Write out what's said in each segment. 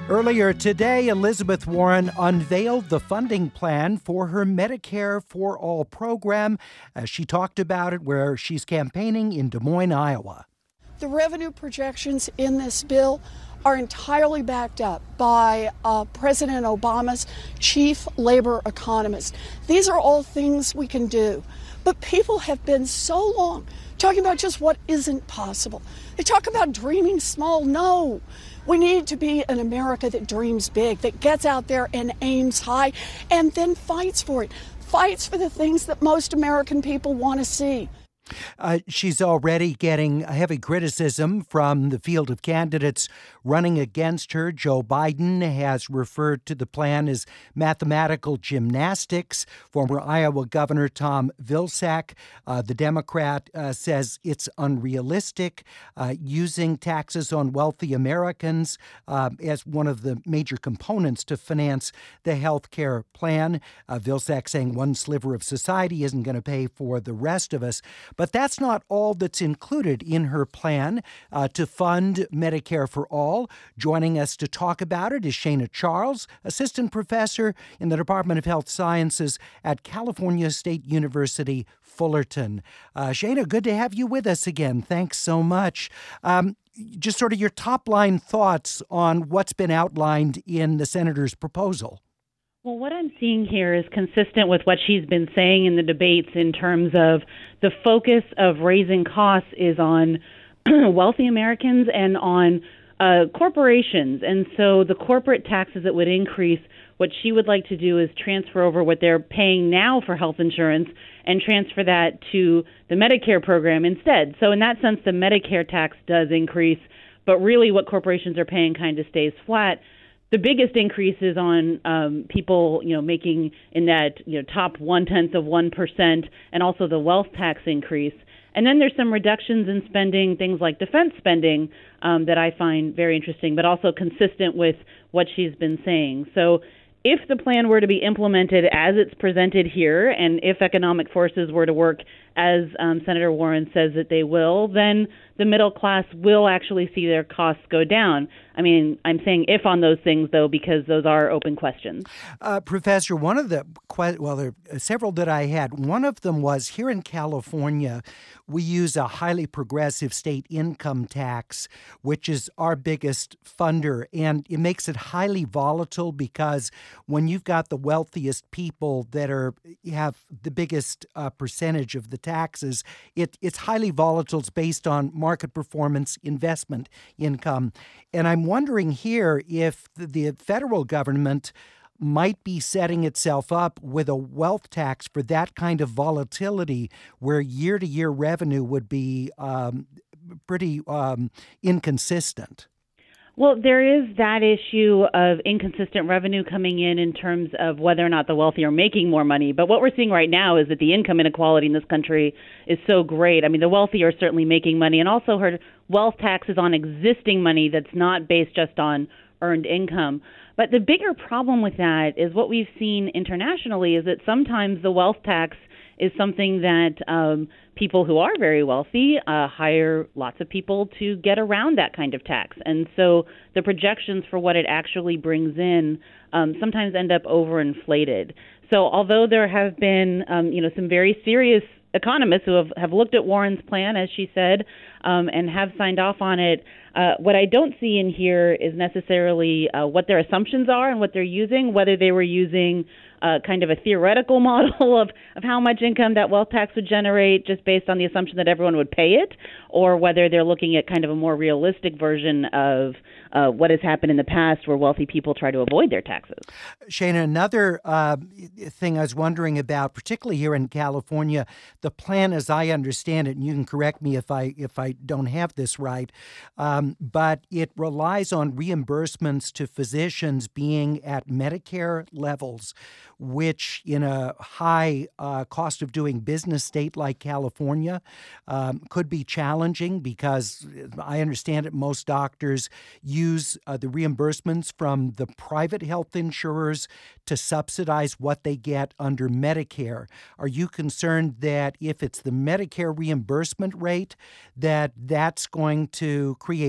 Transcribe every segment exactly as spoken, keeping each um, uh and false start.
Earlier today, Elizabeth Warren unveiled the funding plan for her Medicare for All program as she talked about it where she's campaigning in Des Moines, Iowa. The revenue projections in this bill are entirely backed up by uh, President Obama's chief labor economist. These are all things we can do. But people have been so long talking about just what isn't possible. They talk about dreaming small. No. We need to be an America that dreams big, that gets out there and aims high, and then fights for it, fights for the things that most American people want to see. Uh, she's already getting heavy criticism from the field of candidates running against her. Joe Biden has referred to the plan as mathematical gymnastics. Former Iowa Governor Tom Vilsack, uh, the Democrat, uh, says it's unrealistic, uh, using taxes on wealthy Americans uh, as one of the major components to finance the health care plan. Uh, Vilsack saying one sliver of society isn't going to pay for the rest of us. But that's not all that's included in her plan uh, to fund Medicare for All. Joining us to talk about it is Shana Charles, assistant professor in the Department of Health Sciences at California State University, Fullerton. Uh, Shana, good to have you with us again. Thanks so much. Um, just sort of your top line thoughts on what's been outlined in the senator's proposal. Well, what I'm seeing here is consistent with what she's been saying in the debates in terms of the focus of raising costs is on wealthy Americans and on uh, corporations. And so the corporate taxes that would increase, what she would like to do is transfer over what they're paying now for health insurance and transfer that to the Medicare program instead. So in that sense, the Medicare tax does increase, but really what corporations are paying kind of stays flat. The biggest increase is on um, people, you know, making in that you know top one tenth of one percent, and also the wealth tax increase. And then there's some reductions in spending, things like defense spending, um, that I find very interesting, but also consistent with what she's been saying. So, if the plan were to be implemented as it's presented here, and if economic forces were to work as um, Senator Warren says that they will, then the middle class will actually see their costs go down. I mean, I'm saying if on those things, though, because those are open questions. Uh, Professor, one of the, que- well, there are several that I had. One of them was here in California, we use a highly progressive state income tax, which is our biggest funder, and it makes it highly volatile because when you've got the wealthiest people that are have the biggest uh, percentage of the taxes, it, it's highly volatile. It's based on market performance, investment income. And I'm wondering here if the, the federal government might be setting itself up with a wealth tax for that kind of volatility where year-to-year revenue would be um, pretty um, inconsistent. Well, there is that issue of inconsistent revenue coming in in terms of whether or not the wealthy are making more money. But what we're seeing right now is that the income inequality in this country is so great. I mean, the wealthy are certainly making money, and also her wealth tax is on existing money that's not based just on earned income. But the bigger problem with that is what we've seen internationally is that sometimes the wealth tax is something that um, people who are very wealthy uh, hire lots of people to get around that kind of tax. And so the projections for what it actually brings in um, sometimes end up overinflated. So although there have been, um, you know, some very serious economists who have, have looked at Warren's plan, as she said, um, and have signed off on it, uh, what I don't see in here is necessarily uh, what their assumptions are and what they're using, whether they were using uh, kind of a theoretical model of, of how much income that wealth tax would generate just based on the assumption that everyone would pay it, or whether they're looking at kind of a more realistic version of uh, what has happened in the past where wealthy people try to avoid their taxes. Shana, another uh, thing I was wondering about, particularly here in California, the plan as I understand it, and you can correct me if I if I don't have this right, um, but it relies on reimbursements to physicians being at Medicare levels, which in a high uh, cost of doing business state like California um, could be challenging because I understand it, most doctors use uh, the reimbursements from the private health insurers to subsidize what they get under Medicare. Are you concerned that if it's the Medicare reimbursement rate, that that's going to create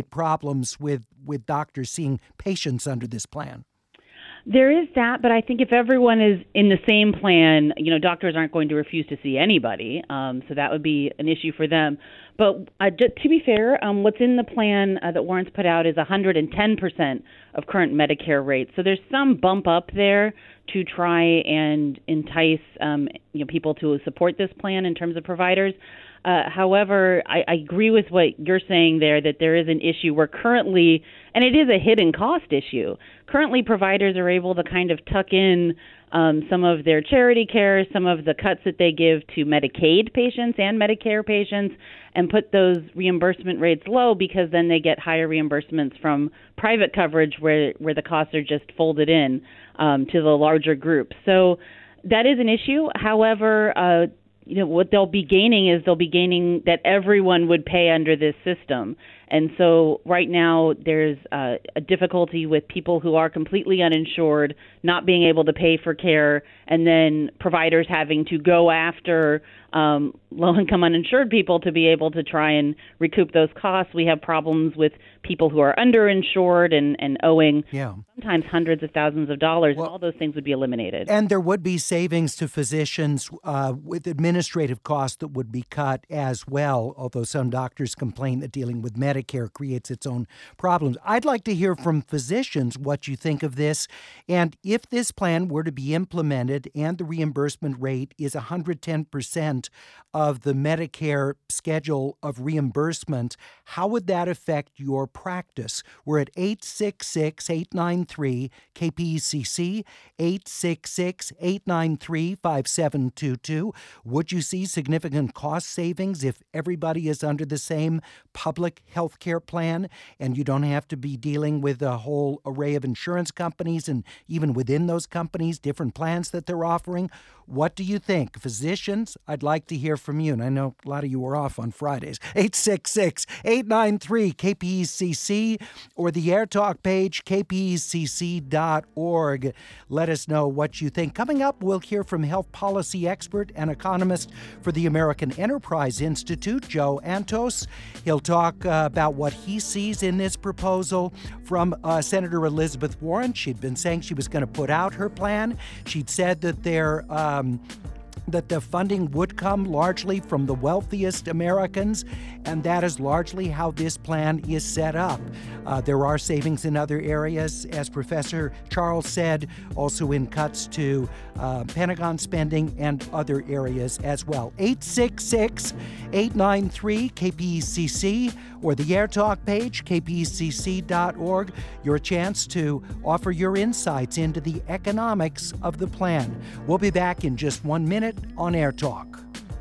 create problems with, with doctors seeing patients under this plan. There is that, but I think if everyone is in the same plan, you know, doctors aren't going to refuse to see anybody, um, so that would be an issue for them. But uh, to be fair, um, what's in the plan uh, that Warren's put out is one hundred ten percent of current Medicare rates. So there's some bump up there to try and entice um, you know, people to support this plan in terms of providers. Uh, however, I, I agree with what you're saying there, that there is an issue where currently, and it is a hidden cost issue, currently providers are able to kind of tuck in um, some of their charity care, some of the cuts that they give to Medicaid patients and Medicare patients, and put those reimbursement rates low, because then they get higher reimbursements from private coverage where, where the costs are just folded in um, to the larger group. So that is an issue. However, uh, you know, what they'll be gaining is they'll be gaining that everyone would pay under this system. And so right now there's uh, a difficulty with people who are completely uninsured not being able to pay for care, and then providers having to go after um, low-income uninsured people to be able to try and recoup those costs. We have problems with people who are underinsured and, and owing yeah. sometimes hundreds of thousands of dollars. Well, and all those things would be eliminated. And there would be savings to physicians uh, with administrative costs that would be cut as well, although some doctors complain that dealing with Medicare creates its own problems. I'd like to hear from physicians what you think of this, and if this plan were to be implemented and the reimbursement rate is one hundred ten percent of the Medicare schedule of reimbursement, how would that affect your practice? We're at eight six six, eight nine three, K P E C C, eight six six, eight nine three, five seven two two. Would you see significant cost savings if everybody is under the same public health care plan and you don't have to be dealing with a whole array of insurance companies and even within those companies, different plans that they're offering? What do you think? Physicians, I'd like to hear from you. And I know a lot of you are off on Fridays. eight six six, eight nine three, K P E C C or the AirTalk page, K P E C C dot org. Let us know what you think. Coming up, we'll hear from health policy expert and economist for the American Enterprise Institute, Joe Antos. He'll talk uh, about what he sees in this proposal from uh, Senator Elizabeth Warren. She'd been saying she was going to put out her plan. She'd said that there Um, that the funding would come largely from the wealthiest Americans, and that is largely how this plan is set up. Uh, there are savings in other areas, as Professor Charles said, also in cuts to uh, Pentagon spending and other areas as well. eight six six, eight nine three, K P E C C or the AirTalk page, K P E C C dot org, your chance to offer your insights into the economics of the plan. We'll be back in just one minute on AirTalk.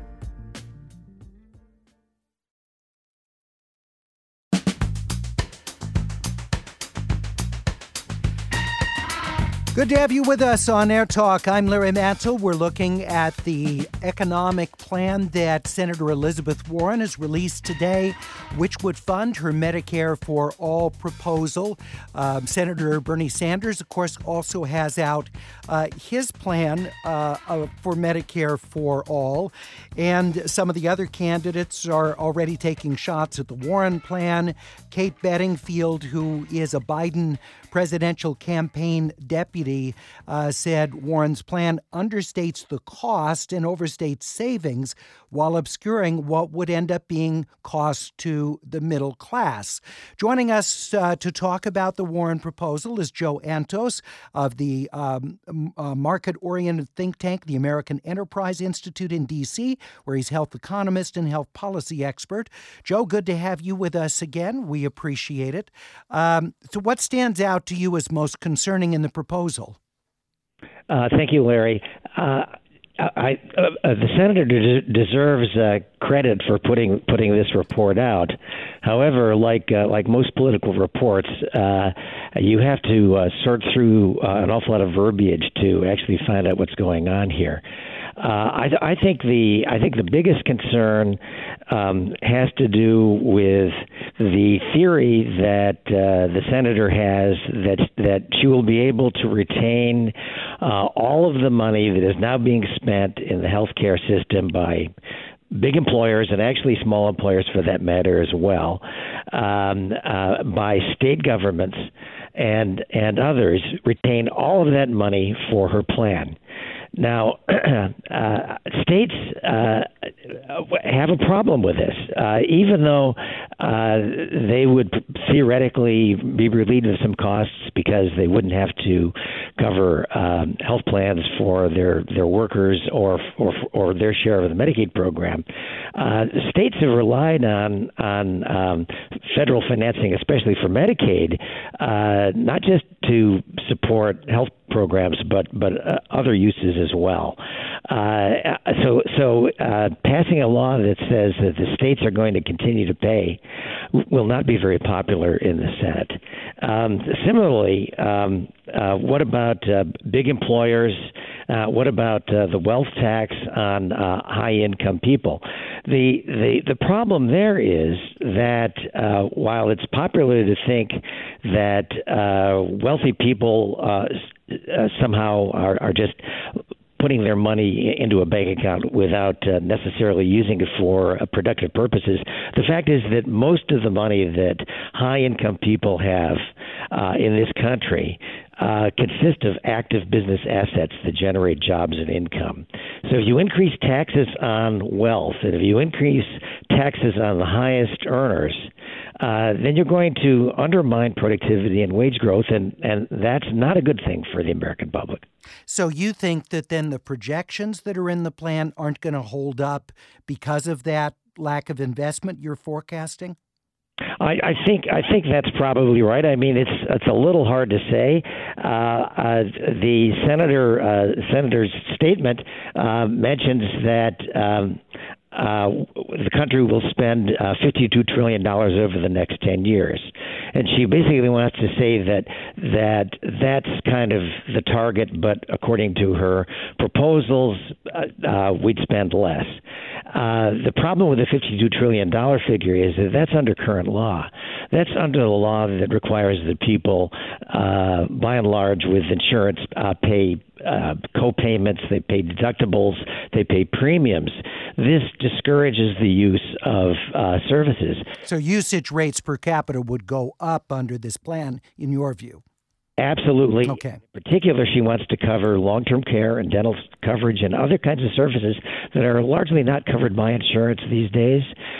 Good to have you with us on AirTalk. I'm Larry Matzel. We're looking at the economic plan that Senator Elizabeth Warren has released today, which would fund her Medicare for All proposal. Um, Senator Bernie Sanders, of course, also has out uh, his plan uh, uh, for Medicare for All. And some of the other candidates are already taking shots at the Warren plan. Kate Bedingfield, who is a Biden presidential campaign deputy, uh, said Warren's plan understates the cost and overstates savings while obscuring what would end up being costs to the middle class. Joining us uh, to talk about the Warren proposal is Joe Antos of the um, uh, market-oriented think tank, the American Enterprise Institute in D C, where he's health economist and health policy expert. Joe, good to have you with us again. We appreciate it. Um, so what stands out to you as most concerning in the proposal? Uh, thank you, Larry. Uh, I, uh, uh, the senator de- deserves uh, credit for putting putting this report out. However, like uh, like most political reports, uh, you have to uh, sort through uh, an awful lot of verbiage to actually find out what's going on here. Uh, I, th- I think the I think the biggest concern um, has to do with the theory that uh, the senator has that that she will be able to retain uh, all of the money that is now being spent in the healthcare system by big employers, and actually small employers for that matter as well, um, uh, by state governments and and others, retain all of that money for her plan. Now, uh, states uh, have a problem with this, uh, even though uh, they would theoretically be relieved of some costs because they wouldn't have to cover um, health plans for their, their workers or, or or their share of the Medicaid program. Uh, states have relied on on um, federal financing, especially for Medicaid, uh, not just to support health programs, but but uh, other uses as well. Uh, so so uh, passing a law that says that the states are going to continue to pay will not be very popular in the Senate. Um, similarly, um, uh, what about uh, big employers? Uh, what about uh, the wealth tax on uh, high-income people? The, the the problem there is that uh, while it's popular to think that uh, wealthy people uh, uh, somehow are, are just putting their money into a bank account without uh, necessarily using it for uh, productive purposes, the fact is that most of the money that high-income people have uh, in this country uh, consist of active business assets that generate jobs and income. So if you increase taxes on wealth, and if you increase taxes on the highest earners, uh, then you're going to undermine productivity and wage growth, and, and that's not a good thing for the American public. So you think that then the projections that are in the plan aren't going to hold up because of that lack of investment you're forecasting? I, I think I think that's probably right. I mean, it's it's a little hard to say. Uh, uh, the senator uh, senator's statement uh, mentions that um, uh, the country will spend uh, fifty-two trillion dollars over the next ten years, and she basically wants to say that that that's kind of the target, but according to her proposals, uh, uh, we'd spend less. Uh, the problem with the fifty-two trillion dollars figure is that that's under current law. That's under the law that requires that people, uh, by and large, with insurance, uh, pay uh, co-payments, they pay deductibles, they pay premiums. This discourages the use of uh, services. So usage rates per capita would go up under this plan, in your view? Absolutely. Okay. In particular, she wants to cover long-term care and dental coverage and other kinds of services that are largely not covered by insurance these days,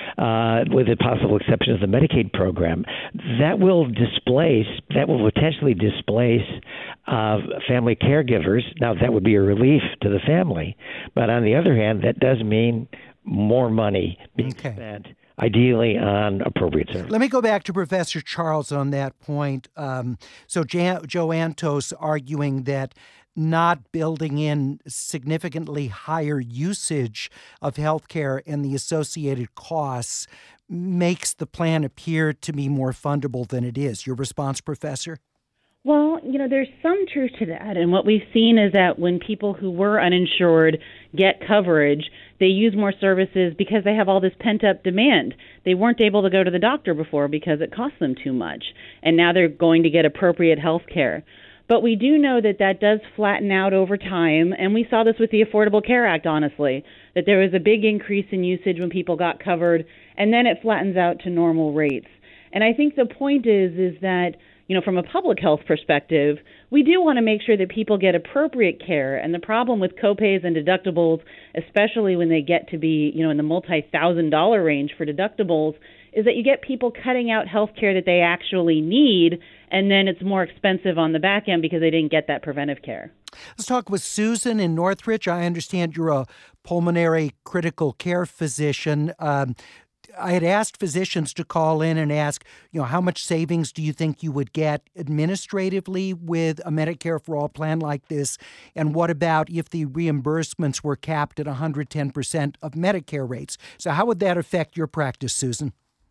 uh, with the possible exception of the Medicaid program. That will displace, that will potentially displace uh, family caregivers. Now, that would be a relief to the family. But on the other hand, that does mean more money being okay. spent, ideally on appropriate services. Let me go back to Professor Charles on that point. Um, so Jan- Joe Antos arguing that not building in significantly higher usage of healthcare and the associated costs makes the plan appear to be more fundable than it is. Your response, Professor? Well, you know, there's some truth to that. And what we've seen is that when people who were uninsured get coverage, they use more services because they have all this pent-up demand. They weren't able to go to the doctor before because it cost them too much. And now they're going to get appropriate health care. But we do know that that does flatten out over time. And we saw this with the Affordable Care Act, honestly, that there was a big increase in usage when people got covered, and then it flattens out to normal rates. And I think the point is, is that you know, from a public health perspective, we do want to make sure that people get appropriate care. And the problem with copays and deductibles, especially when they get to be, you know, in the multi-thousand dollar range for deductibles, is that you get people cutting out health care that they actually need, and then it's more expensive on the back end because they didn't get that preventive care. Let's talk with Susan in Northridge. I understand you're a pulmonary critical care physician. Um, I had asked physicians to call in and ask, you know, how much savings do you think you would get administratively with a Medicare for All plan like this? And what about if the reimbursements were capped at one hundred ten percent of Medicare rates? So how would that affect your practice, Susan?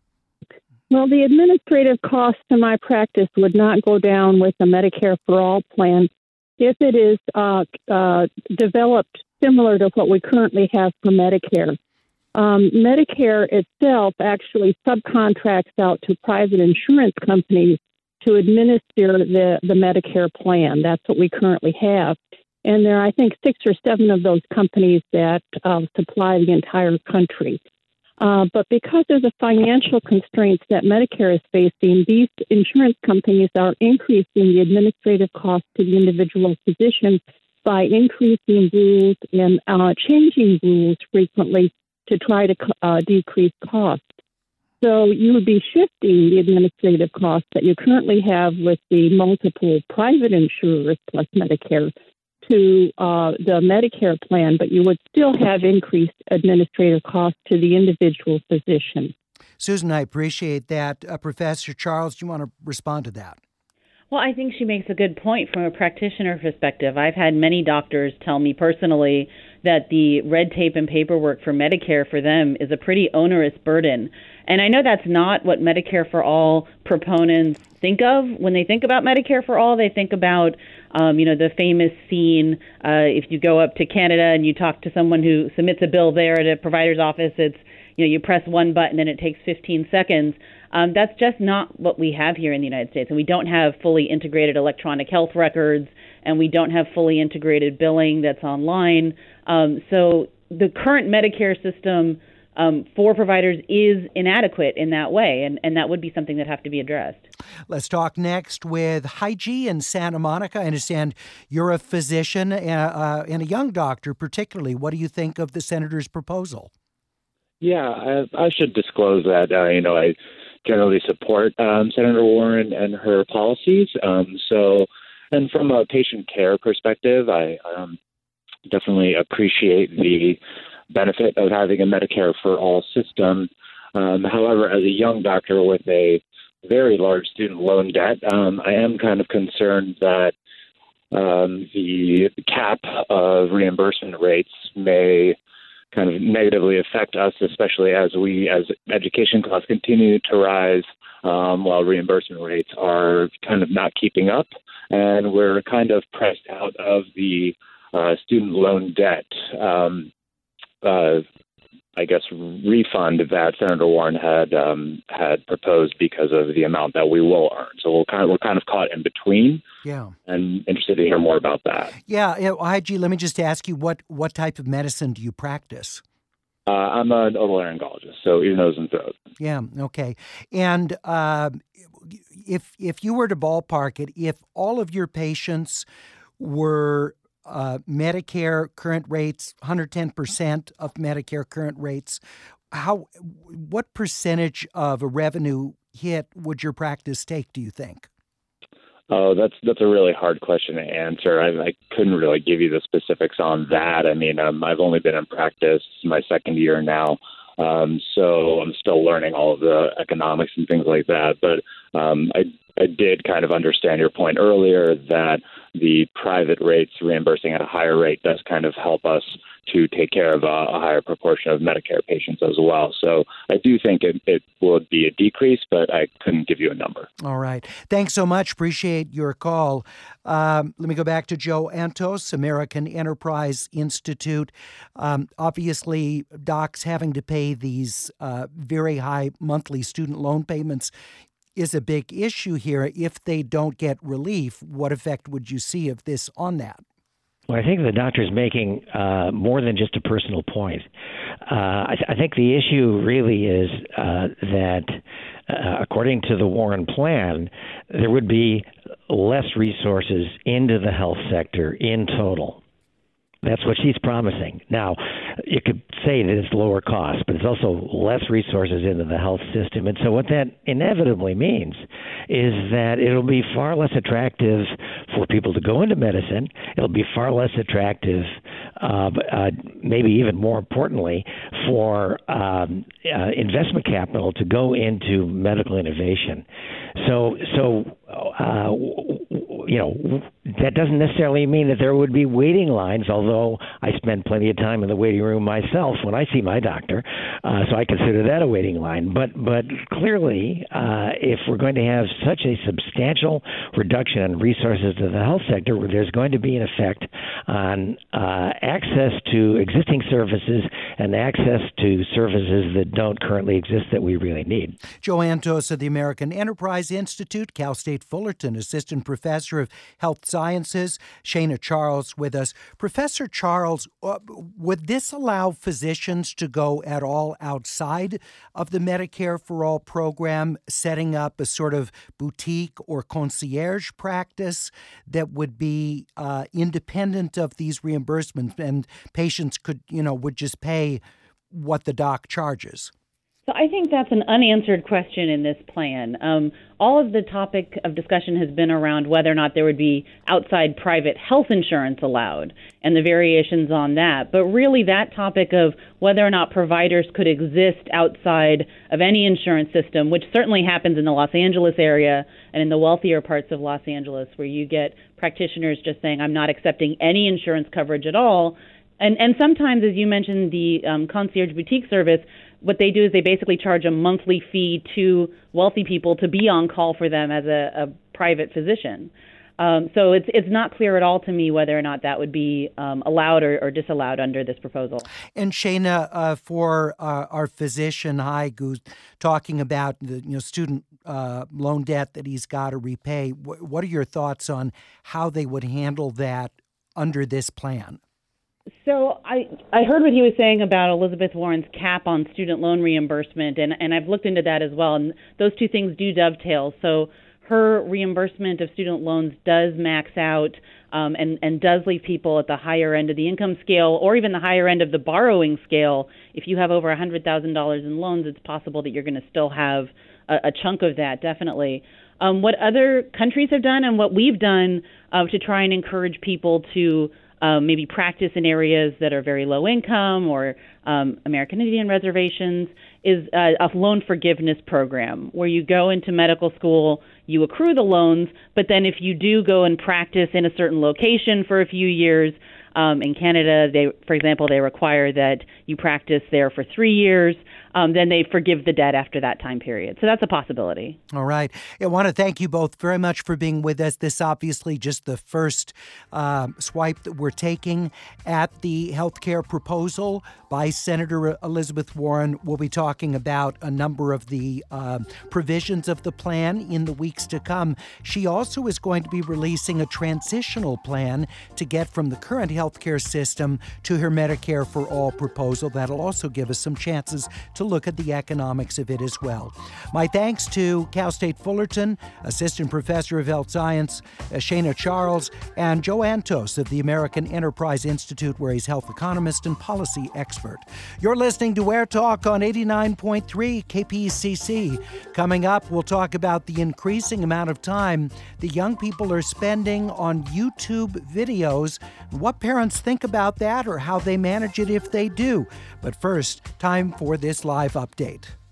Well, the administrative costs to my practice would not go down with the Medicare for All plan if it is uh, uh, developed similar to what we currently have for Medicare. Um, Medicare itself actually subcontracts out to private insurance companies to administer the, the Medicare plan. That's what we currently have. And there are, I think, six or seven of those companies that uh, supply the entire country. Uh, but because of the financial constraints that Medicare is facing, these insurance companies are increasing the administrative cost to the individual physician by increasing rules and uh, changing rules frequently to try to uh, decrease costs. So you would be shifting the administrative costs that you currently have with the multiple private insurers plus Medicare to uh, the Medicare plan, but you would still have increased administrative costs to the individual physician. Susan, I appreciate that. Uh, Professor Charles, do you want to respond to that? Well, I think she makes a good point from a practitioner perspective. I've had many doctors tell me personally that the red tape and paperwork for Medicare for them is a pretty onerous burden. And I know that's not what Medicare for All proponents think of. When they think about Medicare for All, they think about, um, you know, the famous scene, uh, if you go up to Canada and you talk to someone who submits a bill there at a provider's office, it's, you know, you press one button and it takes fifteen seconds. Um, that's just not what we have here in the United States. And we don't have fully integrated electronic health records, and we don't have fully integrated billing that's online. Um, so the current Medicare system um, for providers is inadequate in that way, and, and that would be something that have to be addressed. Let's talk next with Haiji in Santa Monica. I understand you're a physician and, uh, and a young doctor particularly. What do you think of the senator's proposal? Yeah, I, I should disclose that, uh, you know, I generally support um, Senator Warren and her policies. Um, so, and from a patient care perspective, I um, definitely appreciate the benefit of having a Medicare for All system. Um, however, as a young doctor with a very large student loan debt, um, I am kind of concerned that um, the cap of reimbursement rates may kind of negatively affect us, especially as we, as education costs continue to rise, um, while reimbursement rates are kind of not keeping up. And we're kind of pressed out of the uh, student loan debt, um, uh, I guess, refund that Senator Warren had um, had proposed because of the amount that we will earn. So we're kind of, we're kind of caught in between. Yeah. And interested to hear more about that. Yeah. You know, I G, let me just ask you, what, what type of medicine do you practice? Uh, I'm an otolaryngologist, so ear, nose, and throat. Yeah. Okay. And uh, if if you were to ballpark it, if all of your patients were uh, Medicare current rates, one hundred ten percent of Medicare current rates, how what percentage of a revenue hit would your practice take, do you think? Oh, that's that's a really hard question to answer. I, I couldn't really give you the specifics on that. I mean, um, I've only been in practice my second year now, um, so I'm still learning all of the economics and things like that. But um, I I did kind of understand your point earlier that the private rates reimbursing at a higher rate does kind of help us to take care of a, a higher proportion of Medicare patients as well. So I do think it, it would be a decrease, but I couldn't give you a number. All right. Thanks so much. Appreciate your call. Um, let me go back to Joe Antos, American Enterprise Institute. Um, obviously, docs having to pay these uh, very high monthly student loan payments is a big issue here. If they don't get relief, what effect would you see of this on that? Well, I think the doctor's making uh, more than just a personal point. Uh, I, th- I think the issue really is uh, that, uh, according to the Warren plan, there would be less resources into the health sector in total. That's what she's promising. Now, you could say that it's lower cost, but it's also less resources into the health system. And so what that inevitably means is that it'll be far less attractive for people to go into medicine. It'll be far less attractive, uh, uh, maybe even more importantly, for um, uh, investment capital to go into medical innovation. So, so uh, you know, that doesn't necessarily mean that there would be waiting lines, although I spend plenty of time in the waiting room myself when I see my doctor, uh, so I consider that a waiting line. But but clearly, uh, if we're going to have such a substantial reduction in resources to the health sector, there's going to be an effect on uh, access to existing services and access to services that don't currently exist that we really need. Joe Antos of the American Enterprise Institute, Cal State Fullerton Assistant Professor of Health Sciences, Shana Charles with us. Professor Charles, uh, would this allow physicians to go at all outside of the Medicare for All program, setting up a sort of boutique or concierge practice that would be uh, independent of these reimbursements, and patients could, you know, would just pay what the doc charges? So I think that's an unanswered question in this plan. Um, all of the topic of discussion has been around whether or not there would be outside private health insurance allowed and the variations on that. But really that topic of whether or not providers could exist outside of any insurance system, which certainly happens in the Los Angeles area and in the wealthier parts of Los Angeles, where you get practitioners just saying, I'm not accepting any insurance coverage at all. And, and sometimes, as you mentioned, the um, concierge boutique service, what they do is they basically charge a monthly fee to wealthy people to be on call for them as a, a private physician. Um, so it's it's not clear at all to me whether or not that would be um, allowed or, or disallowed under this proposal. And Shana, uh, for uh, our physician Haig, who's talking about the you know student uh, loan debt that he's got to repay, wh- what are your thoughts on how they would handle that under this plan? So I, I heard what he was saying about Elizabeth Warren's cap on student loan reimbursement, and, and I've looked into that as well, and those two things do dovetail. So her reimbursement of student loans does max out um, and, and does leave people at the higher end of the income scale or even the higher end of the borrowing scale. If you have over one hundred thousand dollars in loans, it's possible that you're going to still have a, a chunk of that, definitely. Um, what other countries have done and what we've done uh, to try and encourage people to Um, maybe practice in areas that are very low income or um, American Indian reservations is a, a loan forgiveness program where you go into medical school, you accrue the loans, but then if you do go and practice in a certain location for a few years, um, in Canada, they, for example, they require that you practice there for three years. Um, then they forgive the debt after that time period. So that's a possibility. All right. I want to thank you both very much for being with us. This obviously just the first uh, swipe that we're taking at the health care proposal by Senator Elizabeth Warren. We'll be talking about a number of the uh, provisions of the plan in the weeks to come. She also is going to be releasing a transitional plan to get from the current health care system to her Medicare for All proposal. That'll also give us some chances to look at the economics of it as well. My thanks to Cal State Fullerton, Assistant Professor of Health Science, uh, Shana Charles, and Joe Antos of the American Enterprise Institute, where he's health economist and policy expert. You're listening to Where Talk on eighty-nine point three K P C C. Coming up, we'll talk about the increasing amount of time the young people are spending on YouTube videos, what parents think about that or how they manage it if they do. But first, time for this live update.